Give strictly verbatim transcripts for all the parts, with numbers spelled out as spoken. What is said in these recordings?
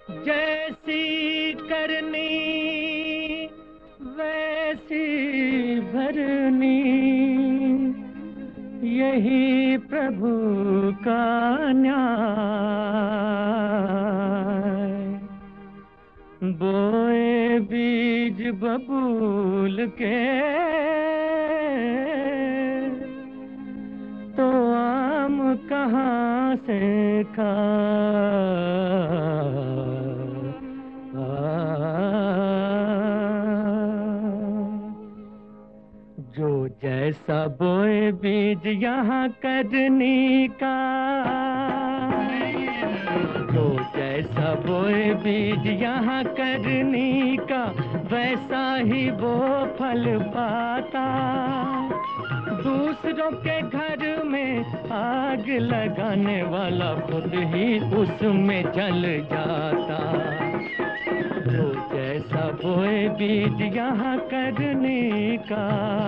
जैसी करनी वैसी भरनी, यही प्रभु का न्याय। बोए बीज बबूल के तो आम कहाँ से खाए। जो जैसा बोए बीज यहाँ करनी का, जो जैसा बोए बीज यहाँ करनी का, वैसा ही वो फल पाता। दूसरों के घर में आग लगाने वाला खुद ही उसमें जल जाता। जो जैसा बोए बीज यहाँ करने का।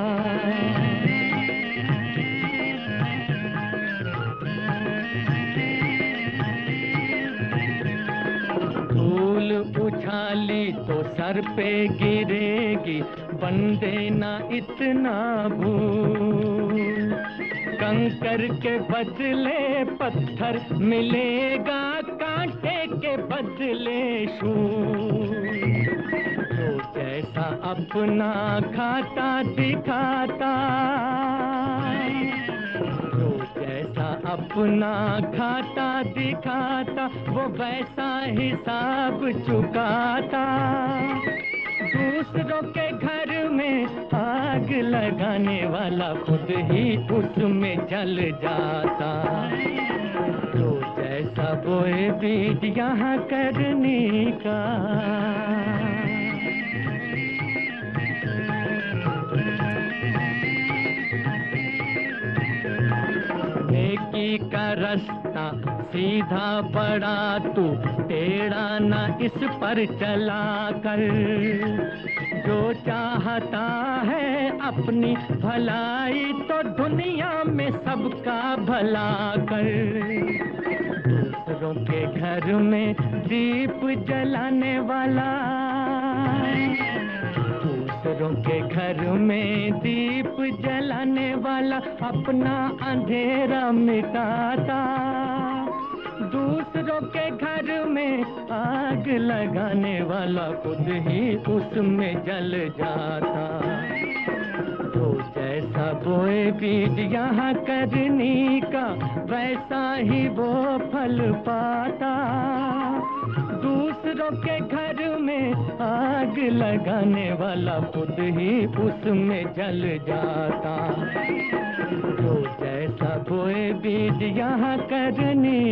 धूल उछाली तो सर पे गिरेगी, बंदे ना इतना भूल। कंकर के बदले पत्थर मिलेगा, कांटे के बदले शूल। जो जैसा अपना खाता दिखाता, जो जैसा अपना खाता दिखाता, वो वैसा हिसाब चुकाता। दूसरों के घर में आग लगाने वाला खुद ही उसमें जल जाता। जो जैसा बोए बीज यहाँ करने का। नेकी का रास्ता सीधा बड़ा, तू टेढ़ा ना इस पर चला कर। जो चाहता है अपनी भलाई, तो दुनिया में सबका भला कर। दूसरों के घर में दीप जलाने वाला, दूसरों के घर में दीप जलाने वाला अपना अंधेरा मिटाता। दूसरों के घर में आग लगाने वाला खुद ही उसमें जल जाता। जो जैसा बोए बीज यहाँ करनी का, वैसा ही वो फल पाता। दूसरों के घर में आग लगाने वाला खुद ही उसमें जल जाता। जो जैसा बोए बीज यहाँ करने